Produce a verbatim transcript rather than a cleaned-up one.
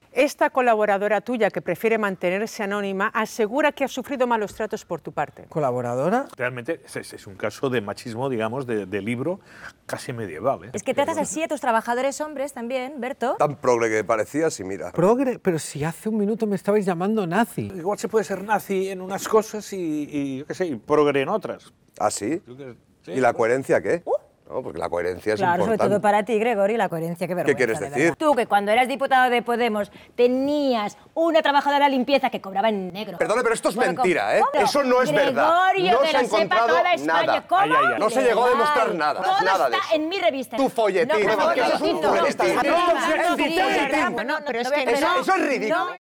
Esta colaboradora tuya, que prefiere mantenerse anónima, asegura que ha sufrido malos tratos por tu parte. ¿Colaboradora? Realmente es, es un caso de machismo, digamos, de, de libro casi medieval. ¿eh? Es que tratas así a tus trabajadores hombres también, Berto. Tan progre que parecías y mira. Progre, pero si hace un minuto me estabais llamando nazi. Igual se puede ser nazi en unas cosas y, y yo qué sé, y progre en otras. ¿Ah, sí? Sí, ¿Y la coherencia qué? Uh. No, porque la coherencia es claro, importante. sobre todo para ti, Gregorio, la coherencia, qué vergüenza. ¿Qué quieres de decir? verdad. Tú, que cuando eras diputado de Podemos tenías una trabajadora de limpieza que cobraba en negro. Perdone, pero esto es Bueno, mentira, ¿eh? ¿cómo? Eso no es verdad. Gregorio, No que se lo ha sepa encontrado toda España. nada. ¿Cómo? Ay, ay, ay. No se llegó a Legal. demostrar nada, Todo nada está de eso. en mi revista. Tu folletín. No, Eso es un no, no, folletín. no, no, No, pero es que no, no, pero es que no, Eso, eso es ridículo.